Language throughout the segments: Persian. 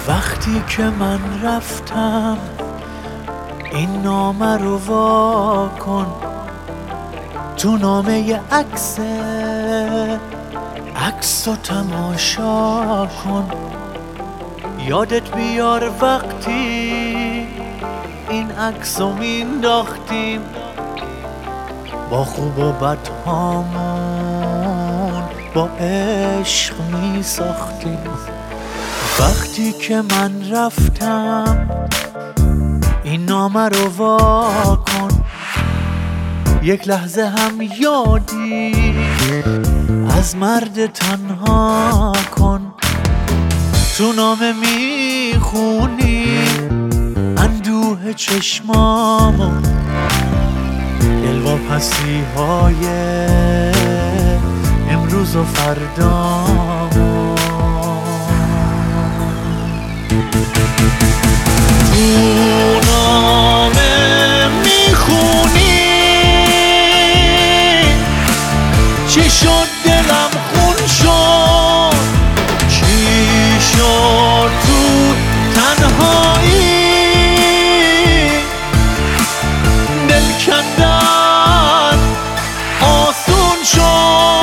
وقتی که من رفتم این نامه رو وا کن، تو نامه عکس رو تماشا کن. یادت بیار وقتی این عکس رو مینداختیم، با خوب و بد هامون با عشق میساختیم. وقتی که من رفتم این نامه رو وا کن، یک لحظه هم یادی از مرد تنها کن. تو نامه میخونی اندوه چشمامو، دلواپسی های امروز و فردامو. تو نامه میخونی چی شد دلم خون شد، چی شد تو تنهایی، دل کندن آسون شد.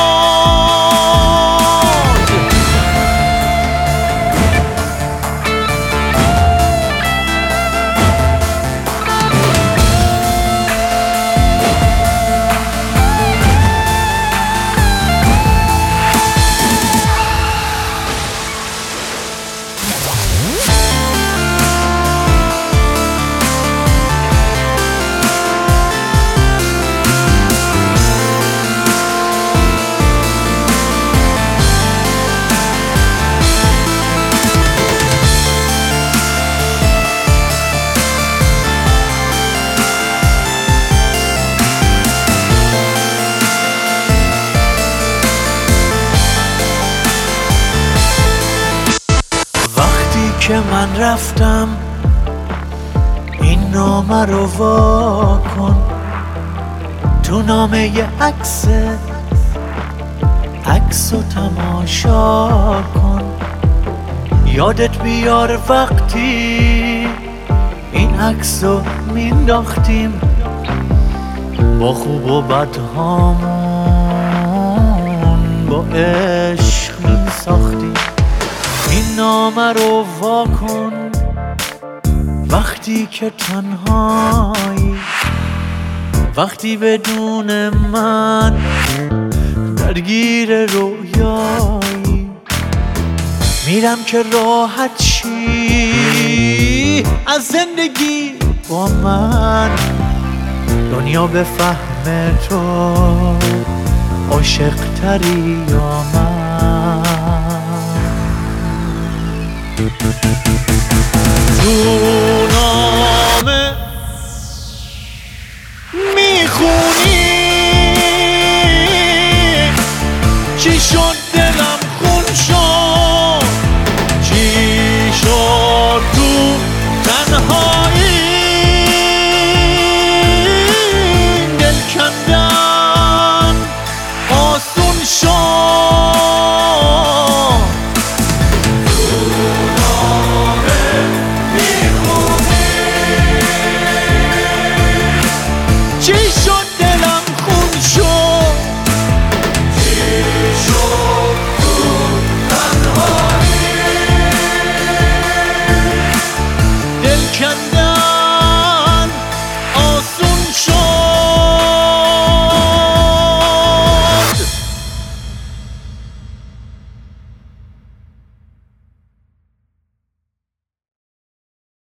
که من رفتم این نامه رو وا کن، تو نامه عکس رو تماشا کن. یادت بیار وقتی این عکس رو مینداختیم، با خوب و بد هامون با عشق میساختیم. این نامه رو وا کن وقتی که تنهایی، وقتی بدون من درگیر رویایی. میرم که راحت شی از زندگی با من، دنیا به فهم تو عاشق تری یا من. تو نامه میخونی چی شد